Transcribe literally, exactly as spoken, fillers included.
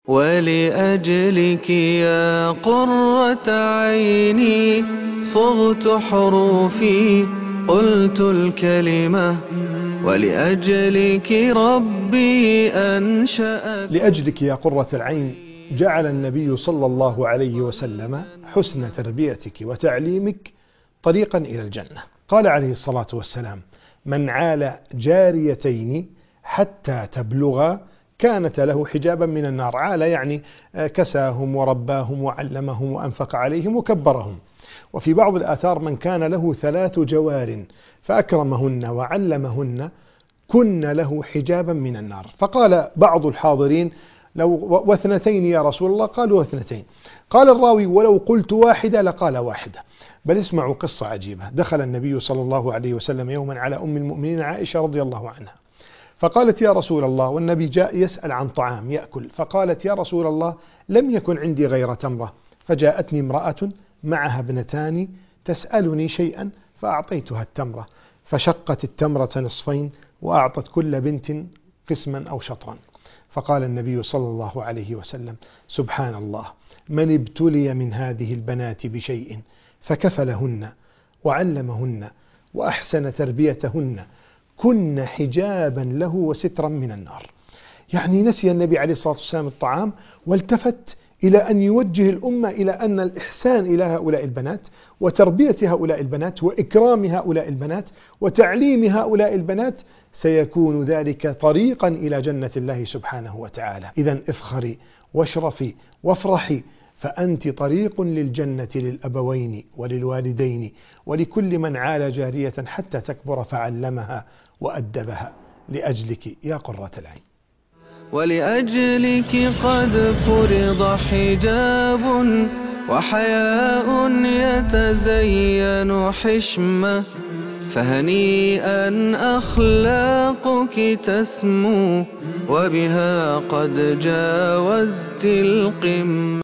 ولأجلك يا قرة عيني صغت حروفي قلت الكلمة ولأجلك ربي أنشأ. لأجلك يا قرة العين جعل النبي صلى الله عليه وسلم حسن تربيتك وتعليمك طريقا إلى الجنة. قال عليه الصلاة والسلام: من عال جاريتين حتى تبلغا كانت له حجابا من النار. عال يعني كساهم ورباهم وعلمهم وأنفق عليهم وكبرهم. وفي بعض الآثار: من كان له ثلاث جوار فأكرمهن وعلمهن كن له حجابا من النار. فقال بعض الحاضرين: لو واثنتين يا رسول الله؟ قالوا واثنتين. قال الراوي: ولو قلت واحدة لقال واحدة. بل اسمعوا قصة عجيبة. دخل النبي صلى الله عليه وسلم يوما على أم المؤمنين عائشة رضي الله عنها، فقالت: يا رسول الله، والنبي جاء يسأل عن طعام يأكل، فقالت: يا رسول الله، لم يكن عندي غير تمرة، فجاءتني امرأة معها ابنتان تسألني شيئا فأعطيتها التمرة، فشقت التمرة نصفين وأعطت كل بنت قسما أو شطرا. فقال النبي صلى الله عليه وسلم: سبحان الله، من ابتلي من هذه البنات بشيء فكفلهن وعلمهن وأحسن تربيتهن كن حجابا له وسترا من النار. يعني نسي النبي عليه الصلاة والسلام الطعام والتفت إلى أن يوجه الأمة إلى أن الإحسان إلى هؤلاء البنات وتربية هؤلاء البنات وإكرام هؤلاء البنات وتعليم هؤلاء البنات سيكون ذلك طريقا إلى جنة الله سبحانه وتعالى. إذن افخري واشرفي وافرحي، فأنت طريق للجنة للأبوين وللوالدين ولكل من عال جارية حتى تكبر فعلمها وأدبها. لأجلك يا قرة العين. ولأجلك قد فرض حجاب وحياء يتزين حشمة، فهنيئا أخلاقك تسمو وبها قد جاوزت القمة.